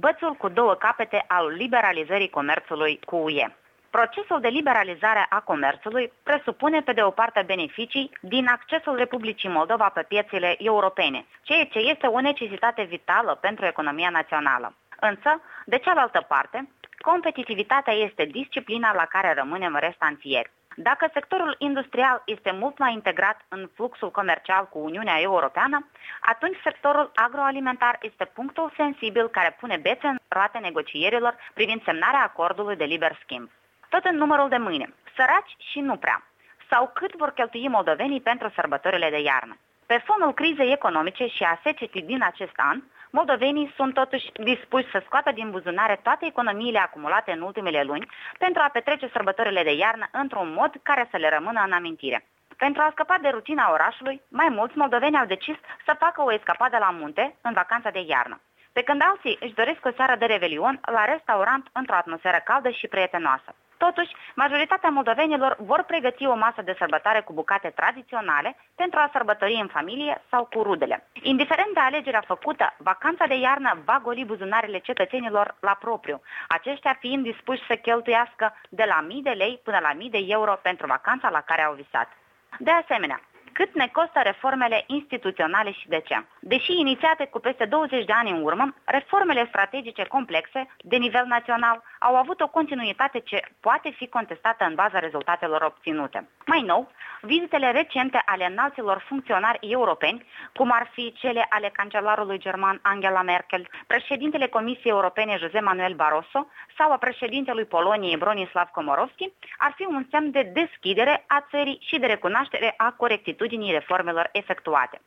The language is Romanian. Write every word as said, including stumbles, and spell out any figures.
bățul cu două capete al liberalizării comerțului cu U E. Procesul de liberalizare a comerțului presupune, pe de o parte, beneficii din accesul Republicii Moldova pe piețele europene, ceea ce este o necesitate vitală pentru economia națională. Însă, de cealaltă parte, competitivitatea este disciplina la care rămânem restanțieri. Dacă sectorul industrial este mult mai integrat în fluxul comercial cu Uniunea Europeană, atunci sectorul agroalimentar este punctul sensibil care pune bețe în roate negocierilor privind semnarea acordului de liber schimb. Tot în numărul de mâine, săraci și nu prea, sau cât vor cheltui moldovenii pentru sărbătorile de iarnă. Pe fonul crizei economice și a secetii din acest an, moldovenii sunt totuși dispuși să scoată din buzunare toate economiile acumulate în ultimele luni pentru a petrece sărbătorile de iarnă într-un mod care să le rămână în amintire. Pentru a scăpa de rutina orașului, mai mulți moldoveni au decis să facă o escapadă la munte în vacanța de iarnă, pe când alții își doresc o seară de revelion la restaurant într-o atmosferă caldă și prietenoasă. Totuși, majoritatea moldovenilor vor pregăti o masă de sărbătoare cu bucate tradiționale pentru a sărbători în familie sau cu rudele. Indiferent de alegerea făcută, vacanța de iarnă va goli buzunarele cetățenilor la propriu, aceștia fiind dispuși să cheltuiască de la mii de lei până la mii de euro pentru vacanța la care au visat. De asemenea, cât ne costă reformele instituționale și de ce? Deși inițiate cu peste douăzeci de ani în urmă, reformele strategice complexe de nivel național au avut o continuitate ce poate fi contestată în baza rezultatelor obținute. Mai nou, vizitele recente ale înalților funcționari europeni, cum ar fi cele ale cancelarului german Angela Merkel, președintele Comisiei Europene José Manuel Barroso sau a președintelui Poloniei Bronislaw Komorowski, ar fi un semn de deschidere a țării și de recunoaștere a corectitudinii reformelor efectuate.